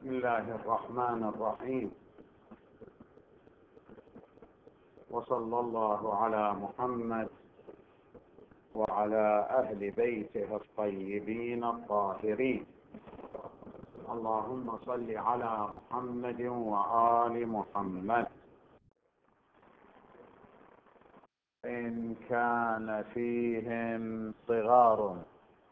بسم الله الرحمن الرحيم، وصلى الله على محمد وعلى أهل بيته الطيبين الطاهرين. اللهم صل على محمد وآل محمد. إن كان فيهم صغار.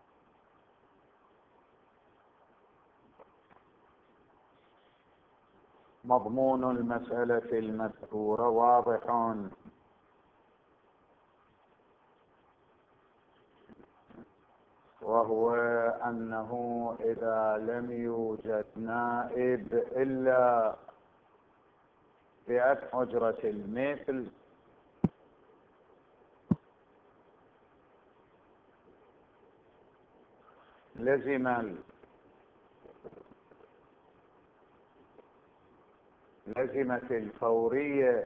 مضمون المسألة المذكورة واضح، وهو أنه إذا لم يوجد نائب إلا فئة أجرة المثل لزمت الفورية،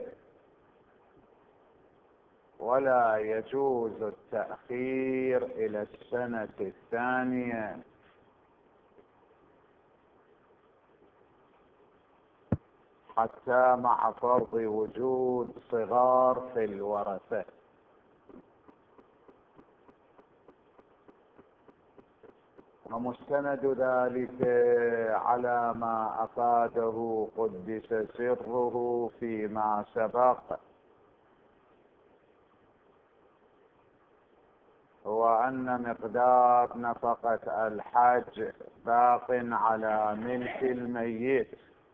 ولا يجوز التأخير إلى السنة الثانية، حتى مع فرض وجود صغار في الورثة. ومستند ذلك على ما أفاده قدس سره فيما سبق، هو أن مقدار نفقة الحج باق على ملك الميت،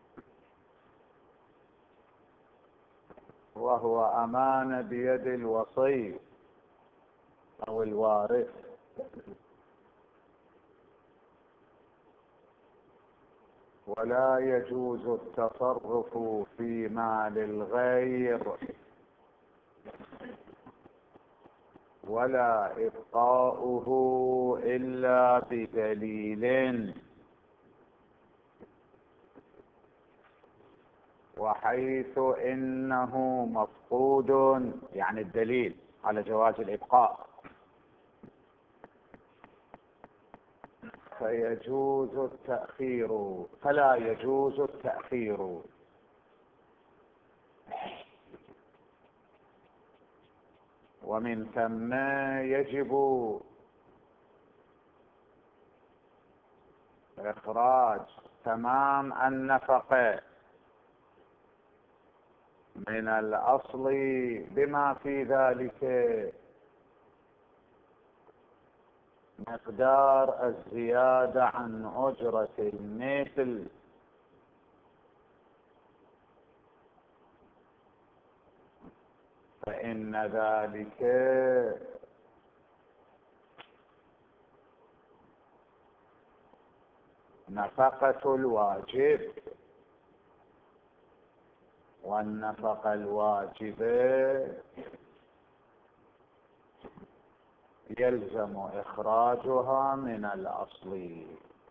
وهو أمانة بيد الوصي أو الوارث، ولا يجوز التصرف في مال الغير ولا إبقاؤه إلا بدليل. وحيث إنه مفقود، يعني الدليل على جواز الإبقاء، فيجوز التأخير، فلا يجوز التأخير. ومن ثم يجب إخراج تمام النفقة من الأصل بما في ذلك مقدار الزيادة عن أجرة المثل، فإن ذلك نفقة الواجب، والنفقة الواجبة يلزم إخراجها من الأصل.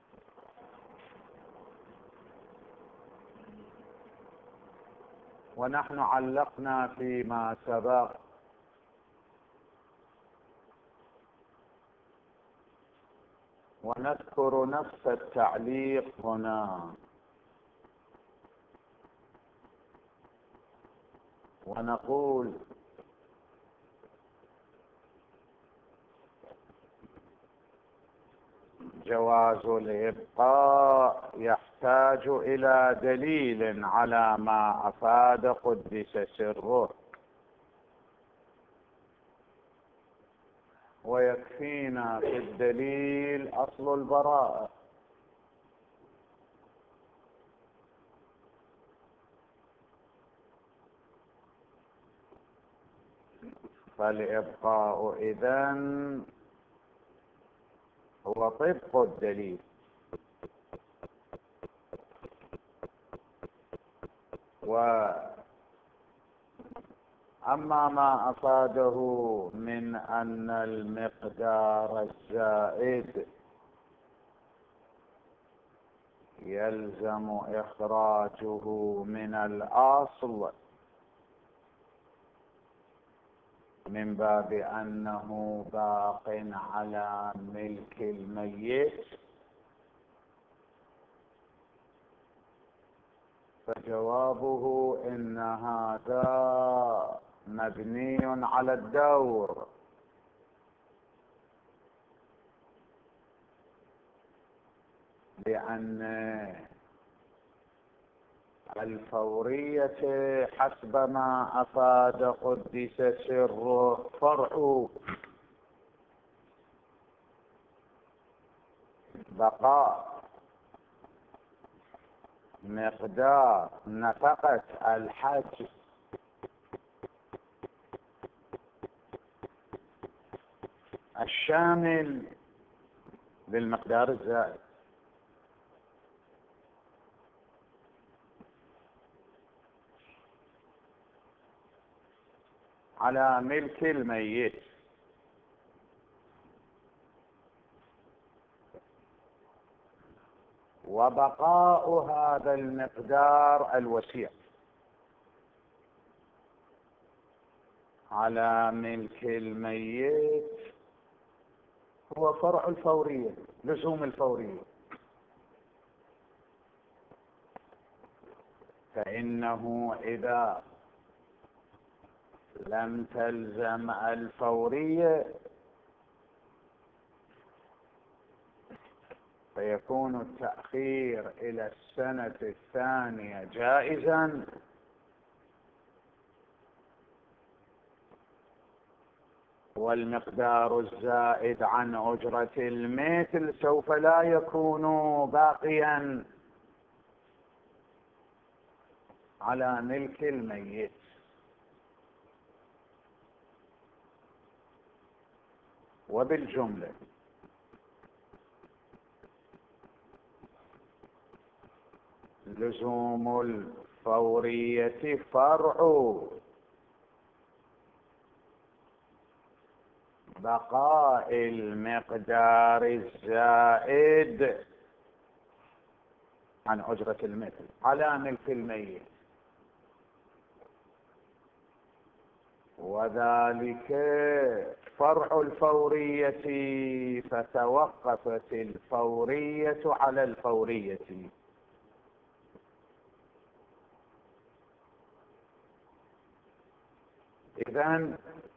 ونحن علقنا فيما سبق ونذكر نفس التعليق هنا، ونقول جواز الإبقاء يحتاج إلى دليل على ما أفاد قدس سره، ويكفينا في الدليل أصل البراءة. فالإبقاء إذن هو طبق الدليل. وأما ما أفاده من أن المقدار الزائد يلزم إخراجه من الأصل من باب أنه باق على ملك الميت، فجوابه إن هذا مبني على الدور، لأن الفورية حسب ما أفاد قدس سره فرع بقاء مقدار نفقة الحج الشامل للمقدار الزائد على ملك الميت، وبقاء هذا المقدار الوسيع على ملك الميت هو فرع الفورية، لزوم الفورية. فإنه إذا لم تلزم الفورية فيكون التأخير إلى السنة الثانية جائزا، والمقدار الزائد عن أجرة المثل سوف لا يكون باقيا على ملك الميت. وبالجملة لزوم الفورية فرع بقاء المقدار الزائد عن أجرة المثل على ملك الميت، وذلك فرع الفورية، فتوقفت الفورية على الفورية. إذن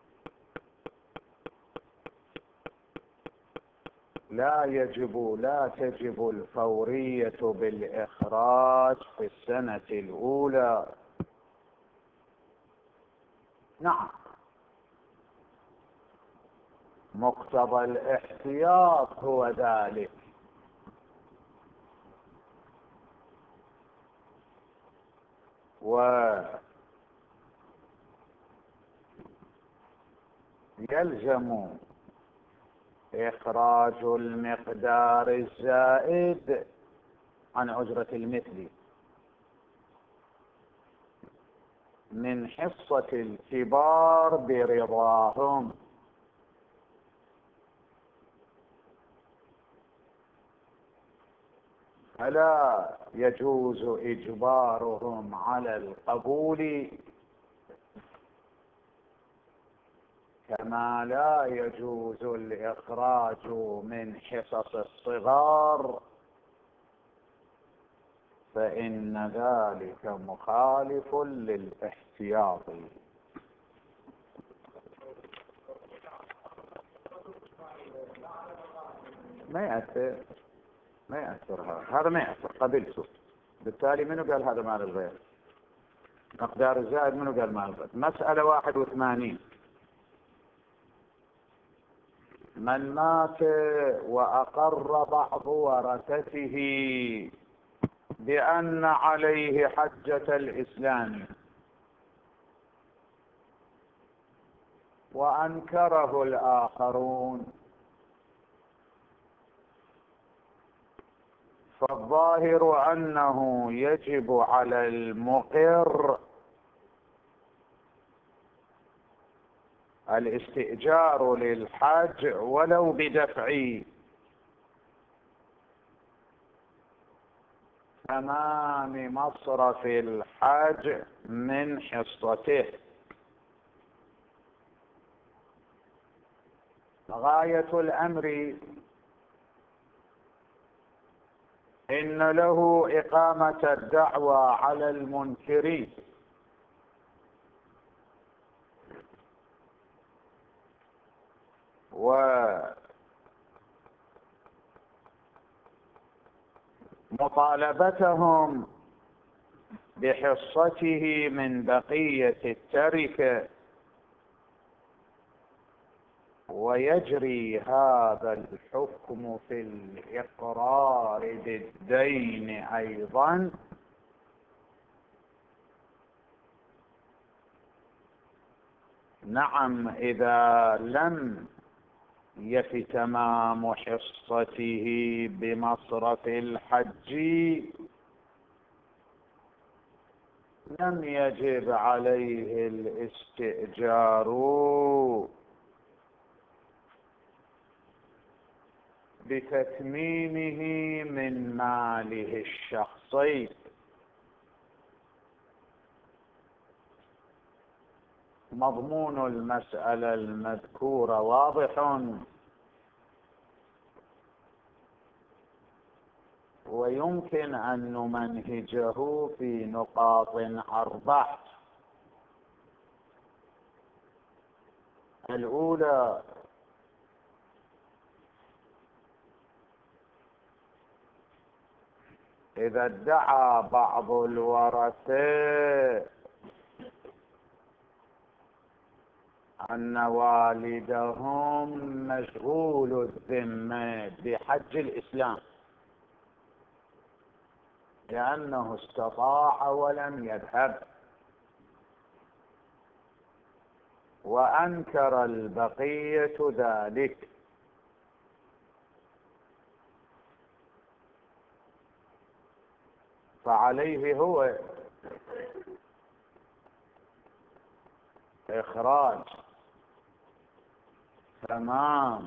لا تجب الفورية بالإخراج في السنة الأولى. نعم، مقتضى الاحتياط هو ذلك، ويلزم إخراج المقدار الزائد عن أجرة المثل من حصة الكبار برضاهم، فلا يجوز إجبارهم على القبول، كما لا يجوز الإخراج من حصص الصغار، فإن ذلك مخالف للاحتياط. ما يأثر هذا ما يأثر، قبلته. بالتالي منو قال هذا مال الغير؟ مقدار الزائد منو قال مال الغير؟ مسألة 81. من مات وأقر بعض ورثته بأن عليه حجة الإسلام وأنكره الآخرون، فالظاهر أنه يجب على المقر الاستئجار للحج ولو بدفع تمام مصرف الحج من حصته. غاية الأمر إن له إقامة الدعوى على المنكرين، ومطالبتهم بحصته من بقية التركة، ويجري هذا الحكم في الإقرار بالدين أيضا نعم إذا لم يف تمام حصته بمصرف الحج لم يجب عليه الاستئجار بتتميمه من ماله الشخصي. مضمون المسألة المذكورة واضح، ويمكن أن نمنهجه في نقاط 4. الأولى: إذا ادعى بعض الورثة أن والدهم مشغول الذمة بحج الإسلام لأنه استطاع ولم يذهب، وأنكر البقية ذلك، فعليه هو إخراج تمام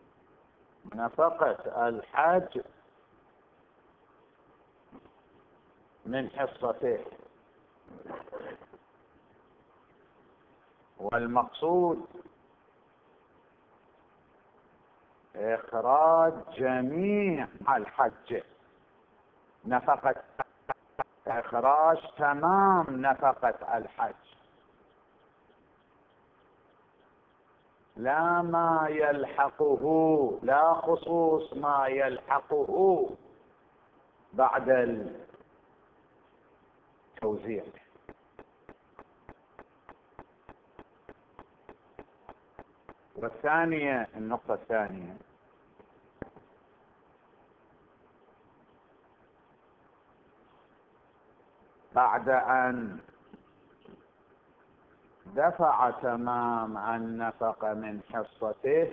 نفقة الحج من حصته. والمقصود إخراج جميع الحج، نفقة، إخراج تمام نفقة الحج، لا ما يلحقه، لا خصوص ما يلحقه بعد التوزيع. والثانية، النقطة الثانية: بعد أن دفع تمام النفقة من حصته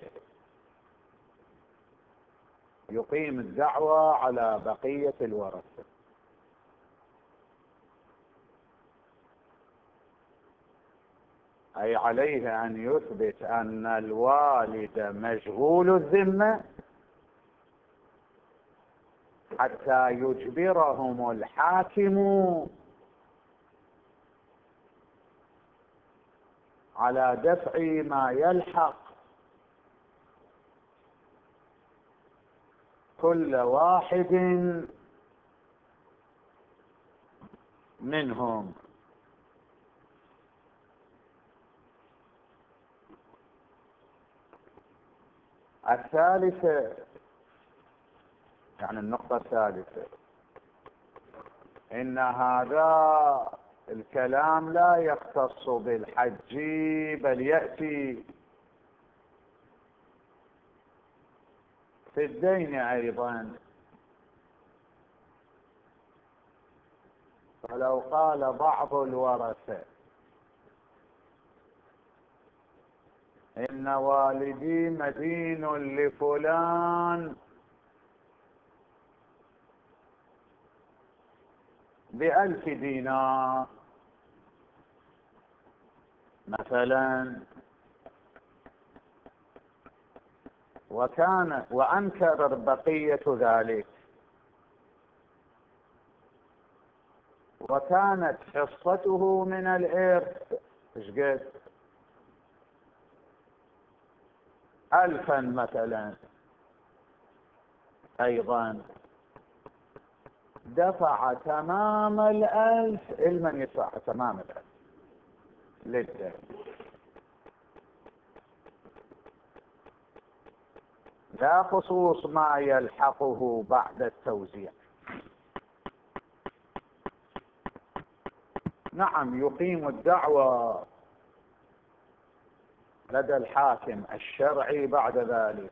يقيم الدعوى على بقية الورثة، أي عليه أن يثبت أن الوالد مشغول الذمة حتى يجبرهم الحاكم على دفع ما يلحق كل واحد منهم. الثالثة، يعني النقطة الثالثة: إن هذا الكلام لا يختص بالحج، بل يأتي في الدين أيضا. فلو قال بعض الورثة إن والدي مدين لفلان ب1000 دينار مثلا، وأنكر بقية ذلك، وكانت حصته من الإرث إيش قد 1000 مثلا، أيضا دفع تمام 1000 المن يدفع تمام 1000 للدين، لا خصوص ما يلحقه بعد التوزيع. نعم يقيم الدعوى لدى الحاكم الشرعي بعد ذلك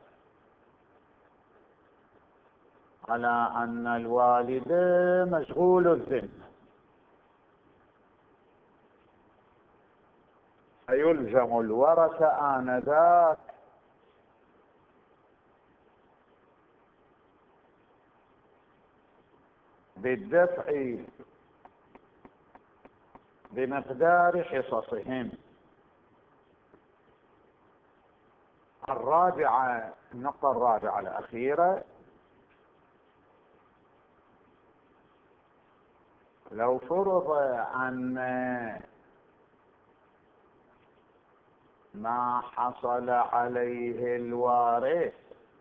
على أن الوالد مشغول الذمة، فيلزم الورثة آنذاك بالدفع بمقدار حصصهم. النقطة الرابعة الأخيرة، لو فرض أن ما حصل عليه الوارث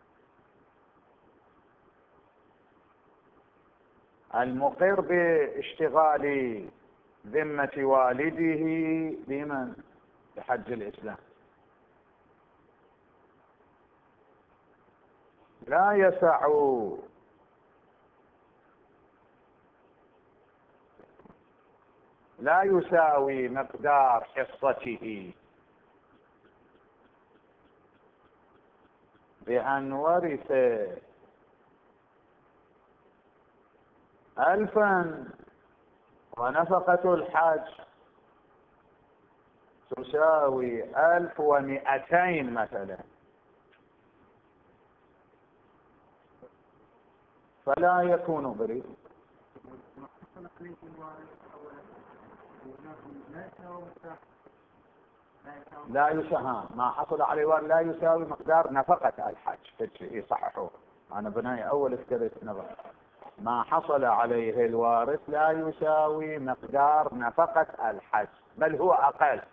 المقر باشتغال ذمة والده بمن؟ بحج الإسلام، لا يساوي مقدار حصته بأن ورث 1000 ونفقة الحج تساوي 1200 مثلا، فلا يكون بريء. لا يساوي ما حصل عليه لا يساوي مقدار نفقة الحج. يصححوا، أنا بناي أول افتريت نظر، ما حصل عليه الوارث لا يساوي مقدار نفقة الحج، بل هو أقل،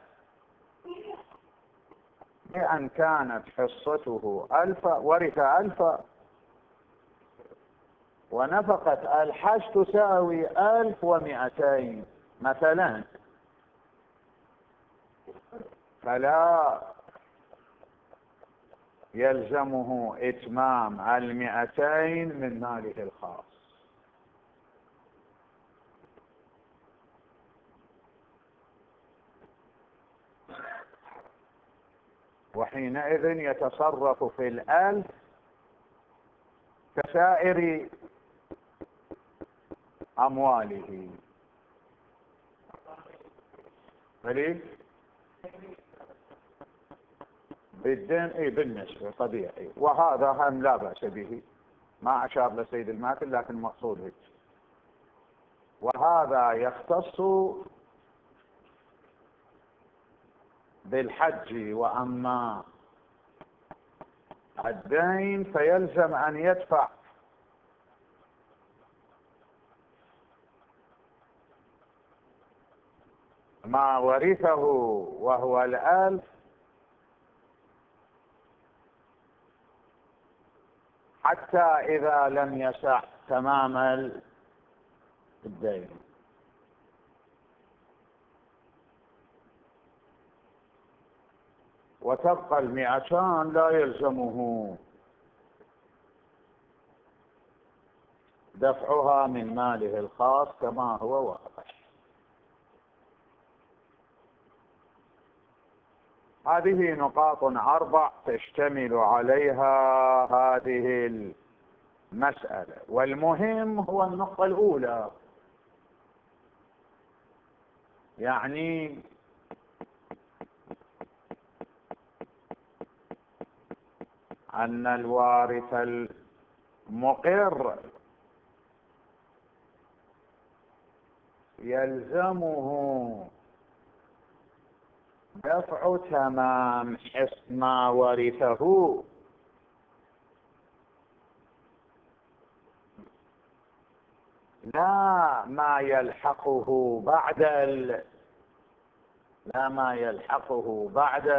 بأن كانت حصته 1000 ورث 1000 ونفقة الحج تساوي 1200 مثلا، فلا يلزمه إتمام 200 من ماله الخاص. وحينئذ يتصرف في 1000 كسائر أمواله. فريق بالدين بالنسبة طبيعي، وهذا هم لا بأس به، ما أشار لسيد الماثل لكن مقصود هيك. وهذا يختص بالحج، وأما الدين فيلزم أن يدفع ما ورثه وهو 1000 حتى إذا لم يسع تمام الدين. وتبقى 200 لا يلزمه دفعها من ماله الخاص كما هو واضح. هذه نقاط 4 تشتمل عليها هذه المسألة، والمهم هو النقطة الأولى، يعني أن الوارث المقر يلزمه دفع تمام ما ورثه، لا ما يلحقه بعد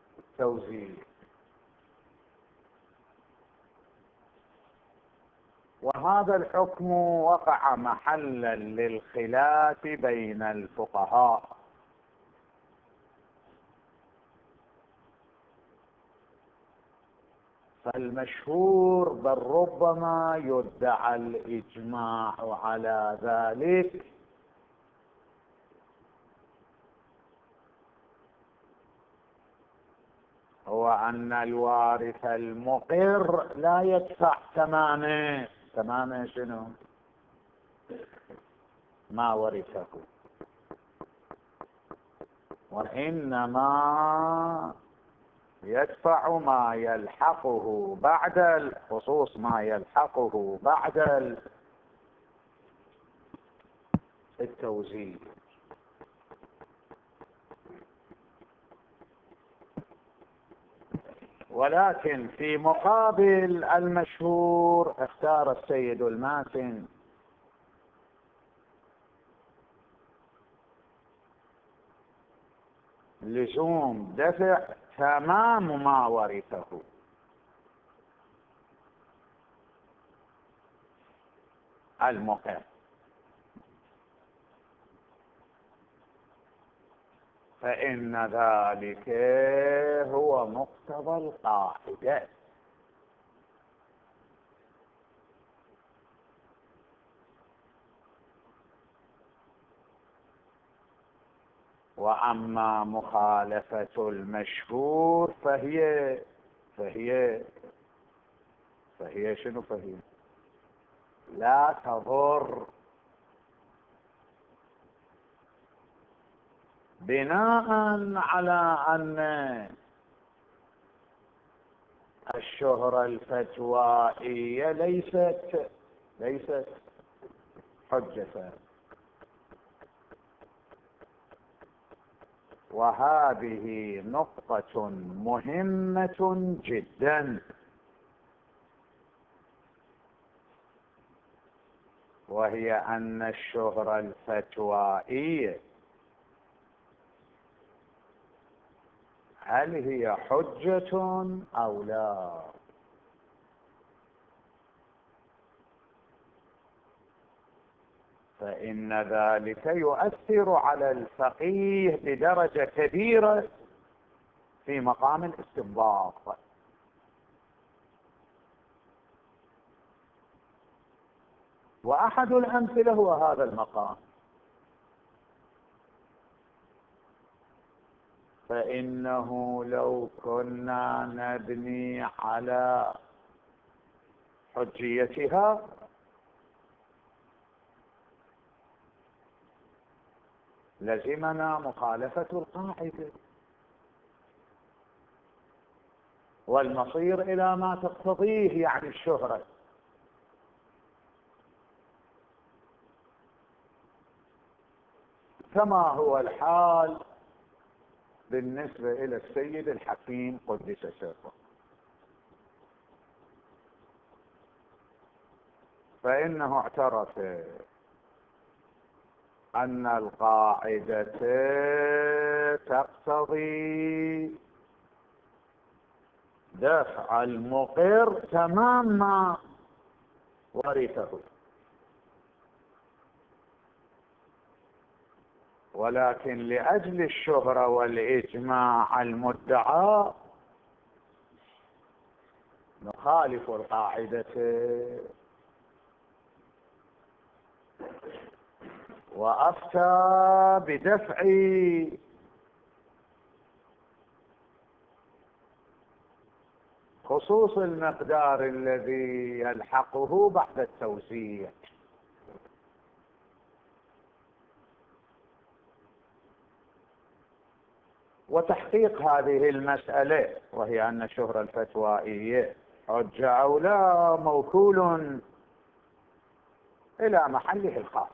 التوزيع. وهذا الحكم وقع محلا للخلاف بين الفقهاء، فالمشهور بل ربما يدعى الإجماع على ذلك، هو أن الوارث المقر لا يدفع ثمانه شنو؟ ما ورثه، وإنما يدفع ما يلحقه بعد خصوص ما يلحقه بعد التوزيع. ولكن في مقابل المشهور اختار السيد الماتن لزوم دفع تمام ما ورثه، المقر، فإن ذلك هو مقتضى القاعدة. وأما مخالفة المشهور فهي شنو؟ فهي لا تضر، بناء على أن الشهرة الفتوائية ليست حجة، وهذه نقطة مهمة جدا، وهي أن الشهرة الفتوائية هل هي حجة أو لا؟ فإن ذلك يؤثر على الفقيه بدرجة كبيرة في مقام الاستنباط. وأحد الأمثلة هو هذا المقام، فإنه لو كنا نبني على حجيتها لزمنا مخالفة القاعدة، والمصير إلى ما تقتضيه، يعني الشهرة. كما هو الحال بالنسبة إلى السيد الحكيم قدس سره، فإنه اعترف أن القاعدة تقتضي دفع المقر تمام ما ورثه، ولكن لأجل الشهرة والإجماع المدعى نخالف القاعدة وأفتى بدفع خصوص المقدار الذي يلحقه بعد التوزيع. وتحقيق هذه المسألة، وهي أن الشهرة الفتوائية حجة أو لا، موكول إلى محله الخاص،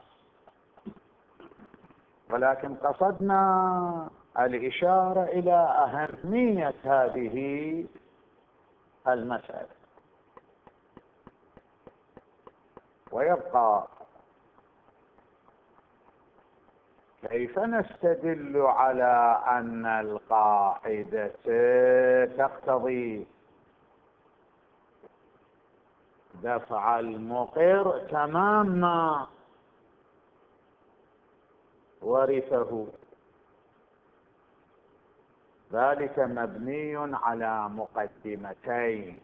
ولكن قصدنا الإشارة إلى أهمية هذه المسألة. ويبقى كيف نستدل على أن القاعدة تقتضي دفع المقر تمام ما ورثه. ذلك مبني على مقدمتين.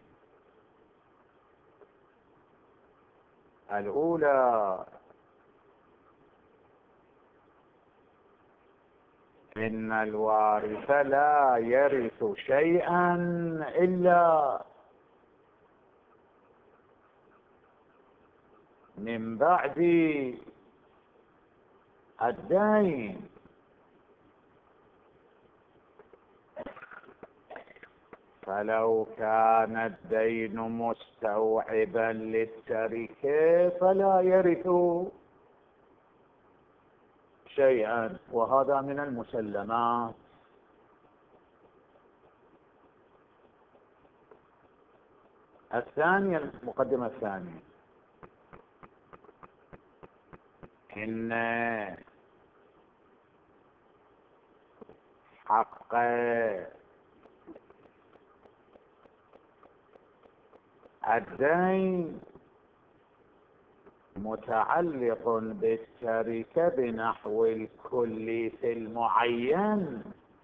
الأولى إن الوارث لا يرث شيئا إلا من بعد الدين. فلو كان الدين مستوعبا للتركة فلا يرث شيئا، وهذا من المسلمات. الثانية، المقدمة الثانية، إن حق الدين متعلق بالتركة بنحو الكل في المعين،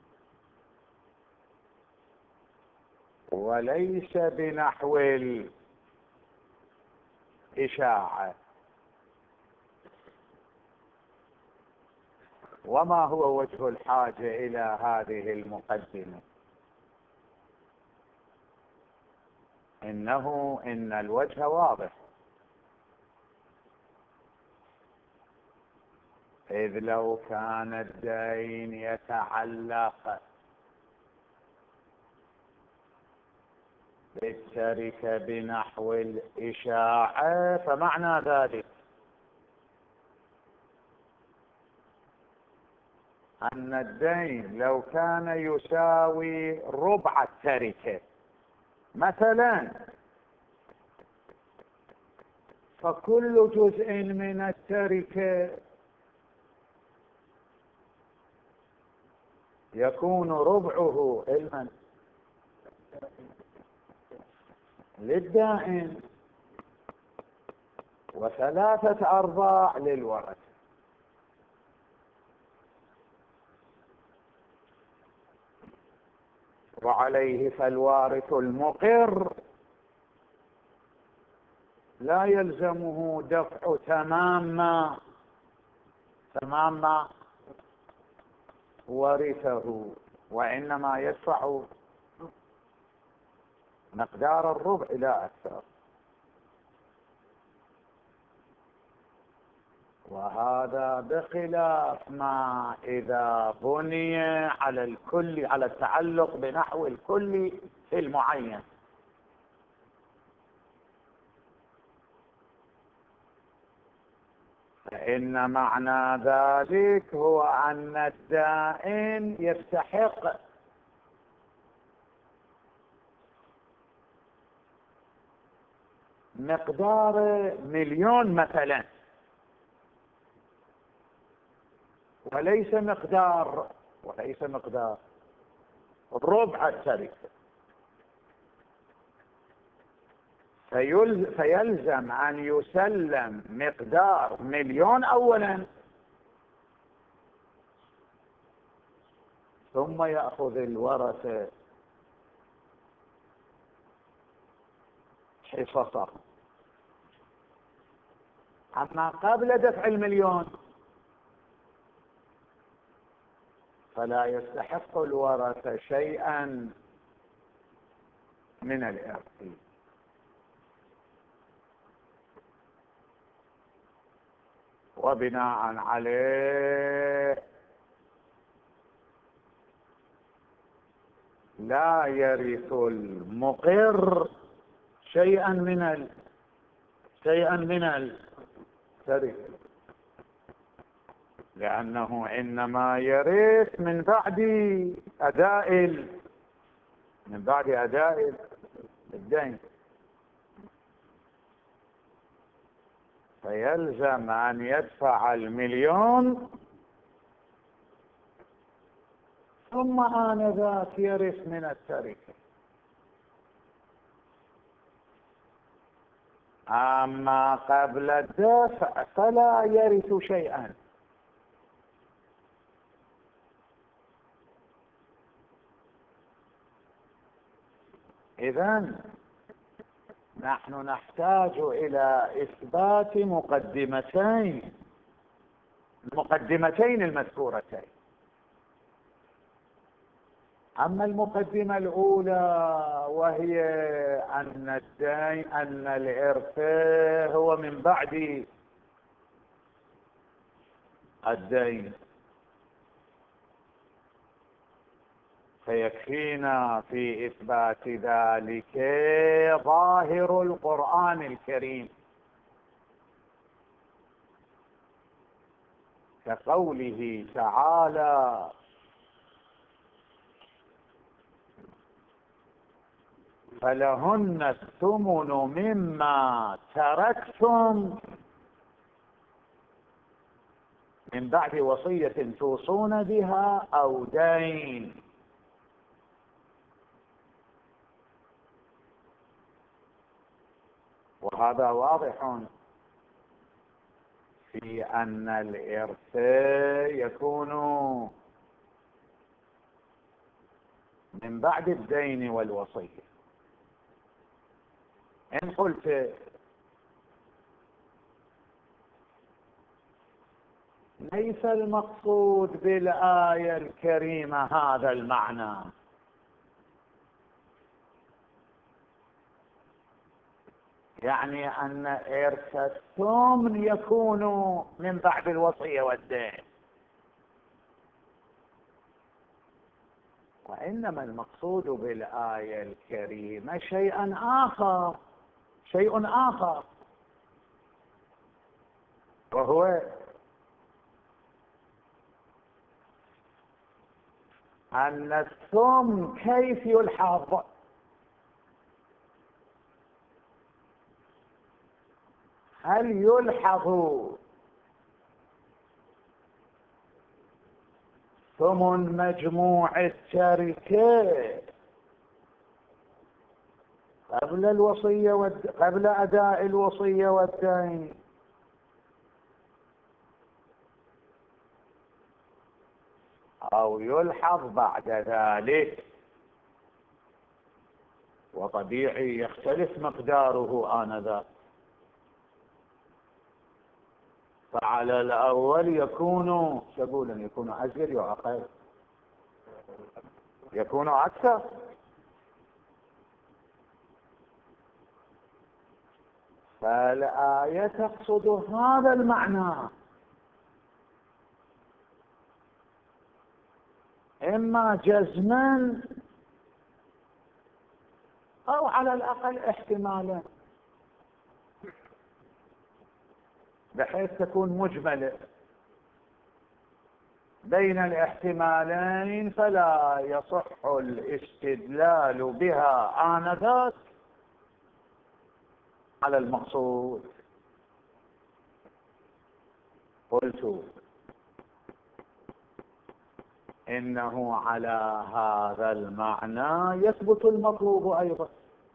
وليس بنحو الإشاعة. وما هو وجه الحاجة إلى هذه المقدمة؟ إن الوجه واضح، إذ لو كان الدين يتعلق بالتركة بنحو الإشاعة فمعنى ذلك أن الدين لو كان يساوي ربع التركة مثلا، فكل جزء من التركة يكون ربعه علما للدائن وثلاثة أرباع للورثة. وعليه فالوارث المقر لا يلزمه دفع تمام ما ورثه، وإنما يدفع مقدار الربع لا أكثر. وهذا بخلاف ما إذا بني على الكل، على التعلق بنحو الكل في المعين. فإن معنى ذلك هو أن الدائن يستحق مقدار 1,000,000 مثلا، وليس مقدار ربع التركة. فيلزم أن يسلم مقدار 1,000,000 أولا، ثم يأخذ الورثة حصصه. أما قبل دفع 1,000,000 فلا يستحق الورثة شيئا من الإرث. وبناء عليه لا يرث المقر شيئا من التركة، لأنه إنما يرث من بعد أداء الدين. فيلزم أن يدفع 1,000,000 ثم آنذاك يرث من التركة. أما قبل الدفع فلا يرث شيئا. إذن نحن نحتاج إلى إثبات المقدمتين المذكورتين. أما المقدمة الأولى وهي أن الإرث هو من بعد الدين، فيكفينا في إثبات ذلك ظاهر القرآن الكريم كقوله تعالى: فلهن الثمن مما تركتم من بعد وصية توصون بها أو دين. وهذا واضح في أن الإرث يكون من بعد الدين والوصية. إن قلت ليس المقصود بالآية الكريمة هذا المعنى، يعني أن إرث الثمن يكون من بعد الوصية والدين، وإنما المقصود بالآية الكريمة شيء آخر، وهو أن الثمن كيف يلحظ. هل يلحظ ثمن مجموع التركة قبل أداء الوصية والدين، أو يلحظ بعد ذلك؟ وطبيعي يختلف مقداره آنذاك. فعلى الأول يكون أزيد وأقل، يكون أكثر. فالآية تقصد هذا المعنى، إما جزما أو على الأقل احتمالا، بحيث تكون مجملة بين الاحتمالين، فلا يصح الاستدلال بها آنذاك على المقصود. قلت إنه على هذا المعنى يثبت المطلوب أيضا،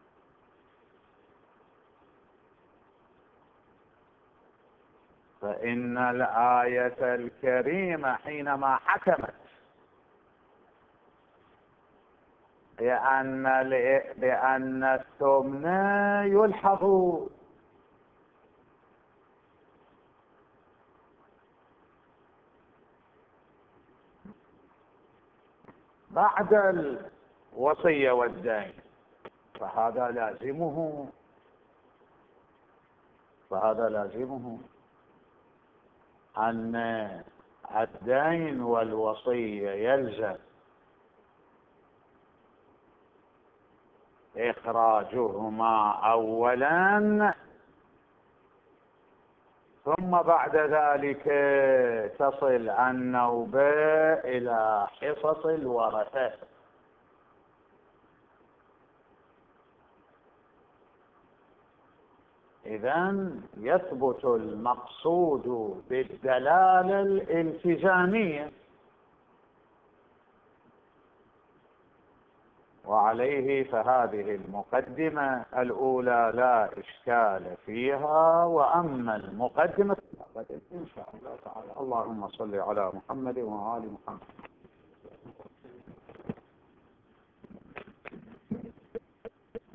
فإن الآية الكريمة حينما حكمت بأن الثمن يلحظ بعد الوصية والدين، فهذا لازمه أن الدين والوصية يلزم إخراجهما أولا، ثم بعد ذلك تصل النوبة إلى حصص الورثة. إذن يثبت المقصود بالدلالة الالتزامية، وعليه فهذه المقدمة الأولى لا إشكال فيها، وأما المقدمة إن شاء الله تعالى. اللهم صل على محمد وآل محمد.